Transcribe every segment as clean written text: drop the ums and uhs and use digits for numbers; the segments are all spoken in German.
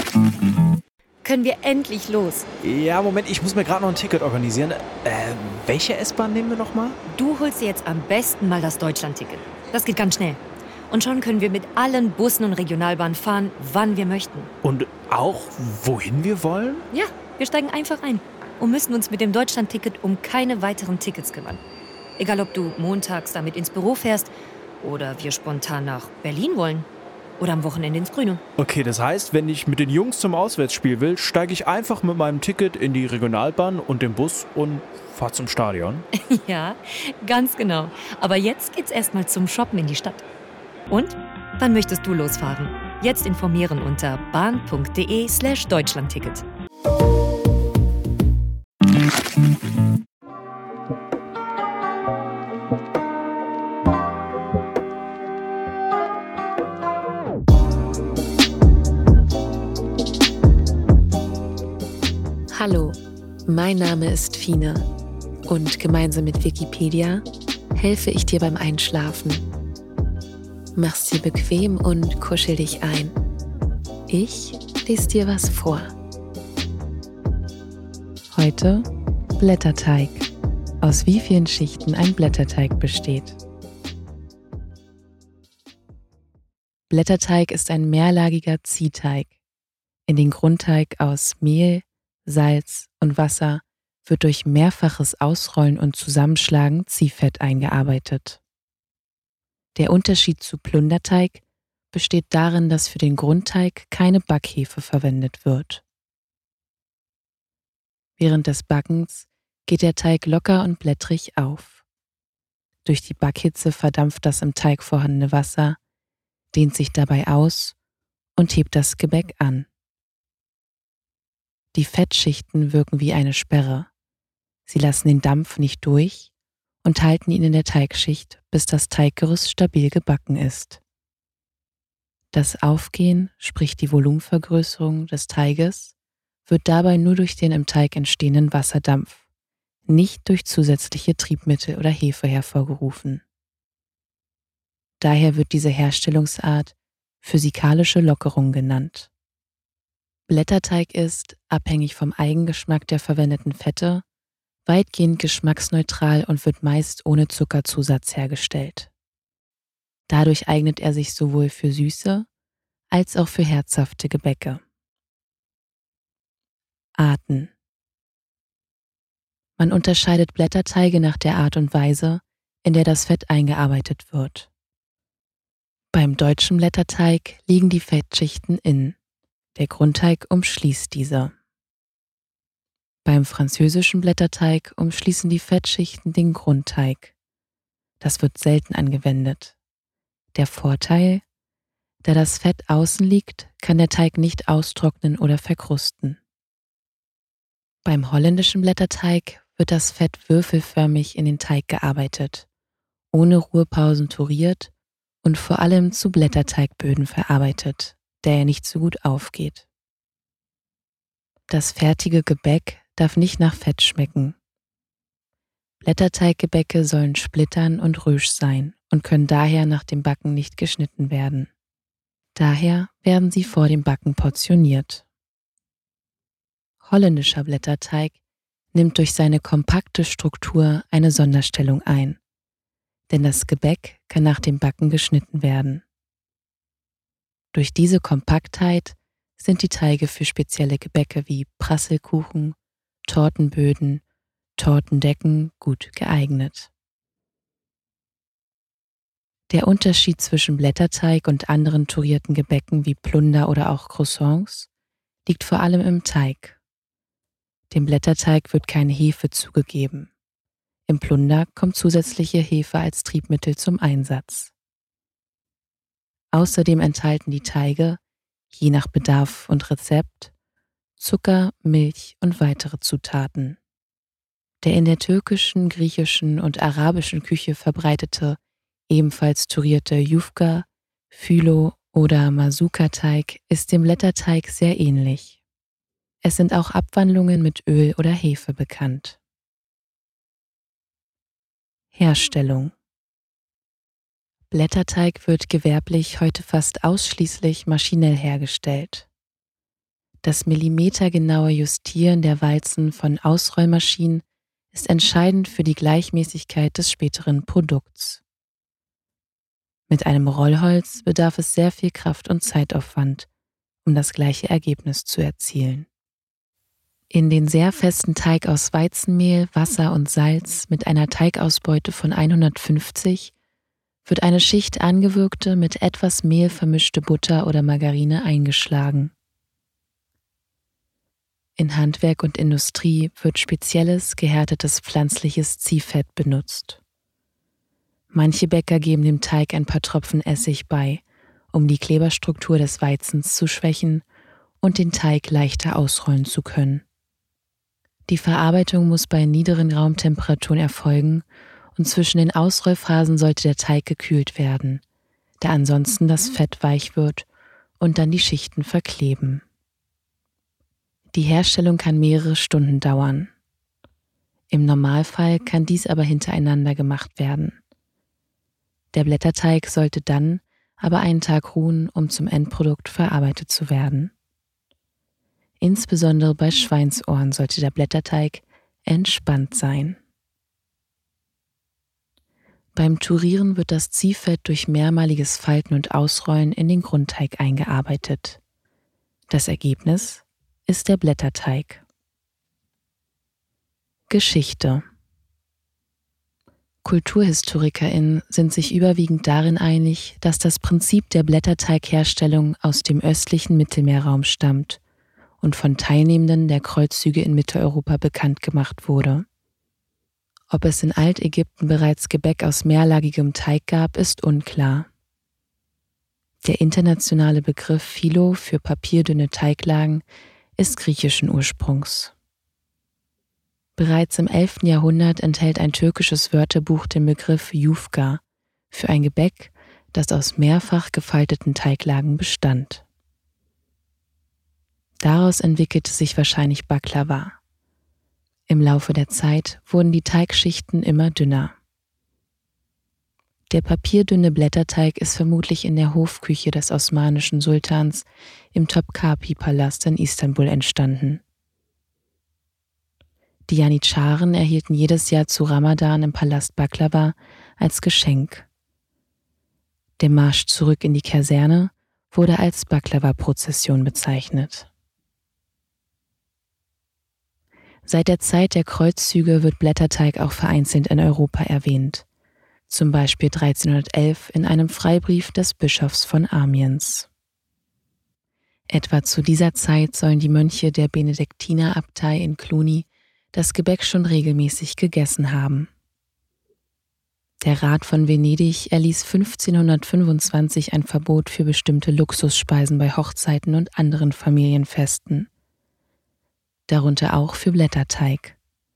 Können wir endlich los? Ja, Moment, ich muss mir gerade noch ein Ticket organisieren. Welche S-Bahn nehmen wir nochmal? Du holst dir jetzt am besten mal das Deutschlandticket. Das geht ganz schnell. Und schon können wir mit allen Bussen und Regionalbahnen fahren, wann wir möchten. Und auch, wohin wir wollen? Ja, wir steigen einfach ein und müssen uns mit dem Deutschlandticket um keine weiteren Tickets kümmern. Egal, ob du montags damit ins Büro fährst oder wir spontan nach Berlin wollen oder am Wochenende ins Grüne. Okay, das heißt, wenn ich mit den Jungs zum Auswärtsspiel will, steige ich einfach mit meinem Ticket in die Regionalbahn und den Bus und fahre zum Stadion. Ja, ganz genau. Aber jetzt geht's erstmal zum Shoppen in die Stadt. Und? Wann möchtest du losfahren? Jetzt informieren unter bahn.de/Deutschlandticket. Hallo, mein Name ist Fine und gemeinsam mit Wikipedia helfe ich dir beim Einschlafen. Mach's dir bequem und kuschel dich ein. Ich lese dir was vor. Heute Blätterteig. Aus wie vielen Schichten ein Blätterteig besteht. Blätterteig ist ein mehrlagiger Ziehteig. In den Grundteig aus Mehl, Salz und Wasser wird durch mehrfaches Ausrollen und Zusammenschlagen Ziehfett eingearbeitet. Der Unterschied zu Plunderteig besteht darin, dass für den Grundteig keine Backhefe verwendet wird. Während des Backens geht der Teig locker und blättrig auf. Durch die Backhitze verdampft das im Teig vorhandene Wasser, dehnt sich dabei aus und hebt das Gebäck an. Die Fettschichten wirken wie eine Sperre. Sie lassen den Dampf nicht durch und halten ihn in der Teigschicht, bis das Teiggerüst stabil gebacken ist. Das Aufgehen, sprich die Volumenvergrößerung des Teiges, wird dabei nur durch den im Teig entstehenden Wasserdampf, nicht durch zusätzliche Triebmittel oder Hefe hervorgerufen. Daher wird diese Herstellungsart physikalische Lockerung genannt. Blätterteig ist, abhängig vom Eigengeschmack der verwendeten Fette, weitgehend geschmacksneutral und wird meist ohne Zuckerzusatz hergestellt. Dadurch eignet er sich sowohl für süße als auch für herzhafte Gebäcke. Arten. Man unterscheidet Blätterteige nach der Art und Weise, in der das Fett eingearbeitet wird. Beim deutschen Blätterteig liegen die Fettschichten innen. Der Grundteig umschließt diese. Beim französischen Blätterteig umschließen die Fettschichten den Grundteig. Das wird selten angewendet. Der Vorteil: Da das Fett außen liegt, kann der Teig nicht austrocknen oder verkrusten. Beim holländischen Blätterteig wird das Fett würfelförmig in den Teig gearbeitet, ohne Ruhepausen turiert und vor allem zu Blätterteigböden verarbeitet, der er nicht so gut aufgeht. Das fertige Gebäck darf nicht nach Fett schmecken. Blätterteiggebäcke sollen splittern und rösch sein und können daher nach dem Backen nicht geschnitten werden. Daher werden sie vor dem Backen portioniert. Holländischer Blätterteig nimmt durch seine kompakte Struktur eine Sonderstellung ein, denn das Gebäck kann nach dem Backen geschnitten werden. Durch diese Kompaktheit sind die Teige für spezielle Gebäcke wie Prasselkuchen, Tortenböden, Tortendecken gut geeignet. Der Unterschied zwischen Blätterteig und anderen tourierten Gebäcken wie Plunder oder auch Croissants liegt vor allem im Teig. Dem Blätterteig wird keine Hefe zugegeben. Im Plunder kommt zusätzliche Hefe als Triebmittel zum Einsatz. Außerdem enthalten die Teige, je nach Bedarf und Rezept, Zucker, Milch und weitere Zutaten. Der in der türkischen, griechischen und arabischen Küche verbreitete, ebenfalls tourierte Yufka, Phyllo oder Masuka-Teig ist dem Blätterteig sehr ähnlich. Es sind auch Abwandlungen mit Öl oder Hefe bekannt. Herstellung. Blätterteig wird gewerblich heute fast ausschließlich maschinell hergestellt. Das millimetergenaue Justieren der Walzen von Ausrollmaschinen ist entscheidend für die Gleichmäßigkeit des späteren Produkts. Mit einem Rollholz bedarf es sehr viel Kraft und Zeitaufwand, um das gleiche Ergebnis zu erzielen. In den sehr festen Teig aus Weizenmehl, Wasser und Salz mit einer Teigausbeute von 150 wird eine Schicht angewürgte, mit etwas Mehl vermischte Butter oder Margarine eingeschlagen. In Handwerk und Industrie wird spezielles, gehärtetes pflanzliches Ziehfett benutzt. Manche Bäcker geben dem Teig ein paar Tropfen Essig bei, um die Kleberstruktur des Weizens zu schwächen und den Teig leichter ausrollen zu können. Die Verarbeitung muss bei niederen Raumtemperaturen erfolgen und zwischen den Ausrollphasen sollte der Teig gekühlt werden, da ansonsten das Fett weich wird und dann die Schichten verkleben. Die Herstellung kann mehrere Stunden dauern. Im Normalfall kann dies aber hintereinander gemacht werden. Der Blätterteig sollte dann aber einen Tag ruhen, um zum Endprodukt verarbeitet zu werden. Insbesondere bei Schweinsohren sollte der Blätterteig entspannt sein. Beim Tourieren wird das Ziehfett durch mehrmaliges Falten und Ausrollen in den Grundteig eingearbeitet. Das Ergebnis ist der Blätterteig. Geschichte. KulturhistorikerInnen sind sich überwiegend darin einig, dass das Prinzip der Blätterteigherstellung aus dem östlichen Mittelmeerraum stammt und von Teilnehmenden der Kreuzzüge in Mitteleuropa bekannt gemacht wurde. Ob es in Altägypten bereits Gebäck aus mehrlagigem Teig gab, ist unklar. Der internationale Begriff Philo für papierdünne Teiglagen ist griechischen Ursprungs. Bereits im 11. Jahrhundert enthält ein türkisches Wörterbuch den Begriff Yufka für ein Gebäck, das aus mehrfach gefalteten Teiglagen bestand. Daraus entwickelte sich wahrscheinlich Baklava. Im Laufe der Zeit wurden die Teigschichten immer dünner. Der papierdünne Blätterteig ist vermutlich in der Hofküche des osmanischen Sultans im Topkapi-Palast in Istanbul entstanden. Die Janitscharen erhielten jedes Jahr zu Ramadan im Palast Baklava als Geschenk. Der Marsch zurück in die Kaserne wurde als Baklava-Prozession bezeichnet. Seit der Zeit der Kreuzzüge wird Blätterteig auch vereinzelt in Europa erwähnt, zum Beispiel 1311 in einem Freibrief des Bischofs von Amiens. Etwa zu dieser Zeit sollen die Mönche der Benediktinerabtei in Cluny das Gebäck schon regelmäßig gegessen haben. Der Rat von Venedig erließ 1525 ein Verbot für bestimmte Luxusspeisen bei Hochzeiten und anderen Familienfesten, darunter auch für Blätterteig.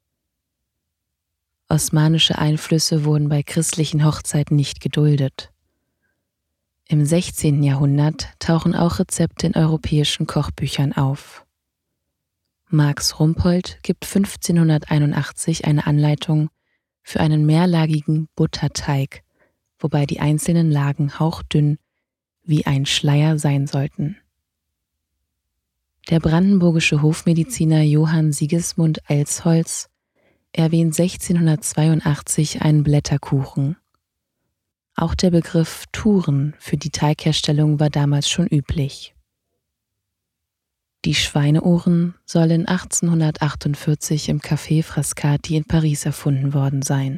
Osmanische Einflüsse wurden bei christlichen Hochzeiten nicht geduldet. Im 16. Jahrhundert tauchen auch Rezepte in europäischen Kochbüchern auf. Max Rumpold gibt 1581 eine Anleitung für einen mehrlagigen Butterteig, wobei die einzelnen Lagen hauchdünn wie ein Schleier sein sollten. Der brandenburgische Hofmediziner Johann Sigismund Elsholtz erwähnt 1682 einen Blätterkuchen. Auch der Begriff Turen für die Teigherstellung war damals schon üblich. Die Schweineohren sollen 1848 im Café Frascati in Paris erfunden worden sein.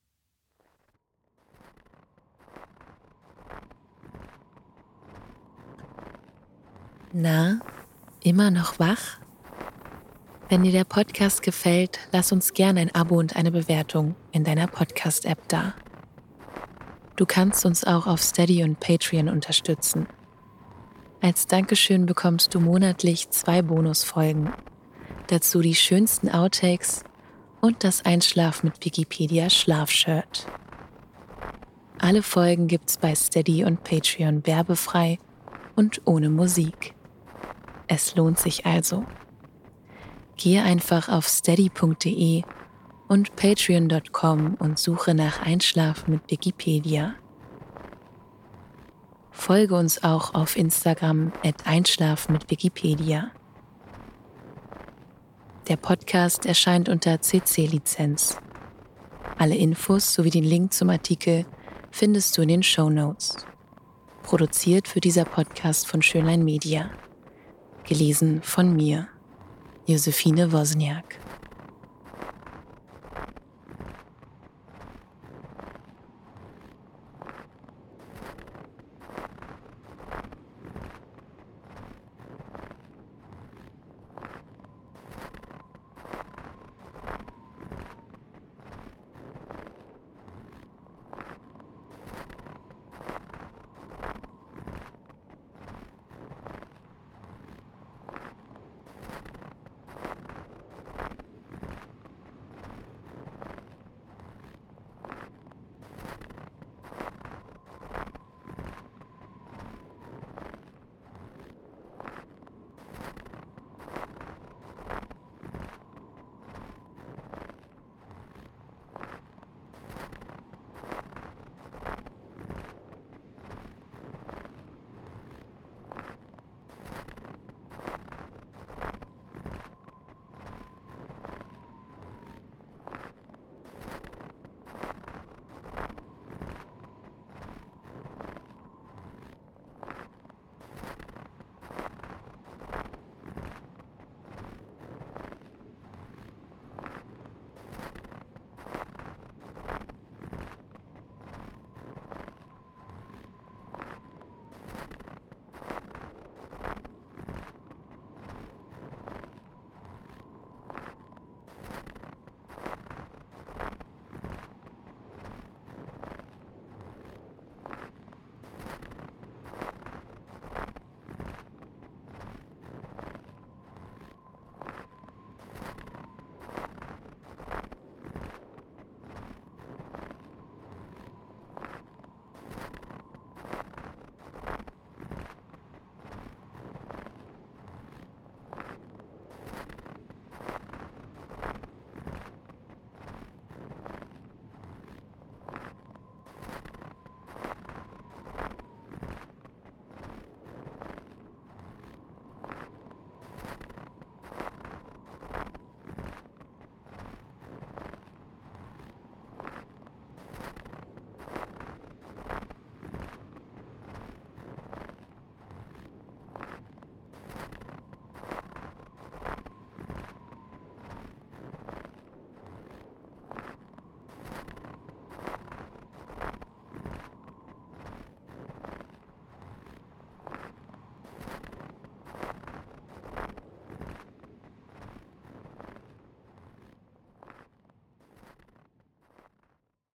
Na, immer noch wach? Wenn dir der Podcast gefällt, lass uns gerne ein Abo und eine Bewertung in deiner Podcast-App da. Du kannst uns auch auf Steady und Patreon unterstützen. Als Dankeschön bekommst du monatlich 2 Bonusfolgen, dazu die schönsten Outtakes und das Einschlafen mit Wikipedia Schlafshirt. Alle Folgen gibt's bei Steady und Patreon werbefrei und ohne Musik. Es lohnt sich also. Gehe einfach auf steady.de und patreon.com und suche nach Einschlafen mit Wikipedia. Folge uns auch auf Instagram @einschlafen mit Wikipedia. Der Podcast erscheint unter CC-Lizenz. Alle Infos sowie den Link zum Artikel findest du in den Shownotes. Produziert für dieser Podcast von Schönlein Media. Gelesen von mir, Josephine Wozniak.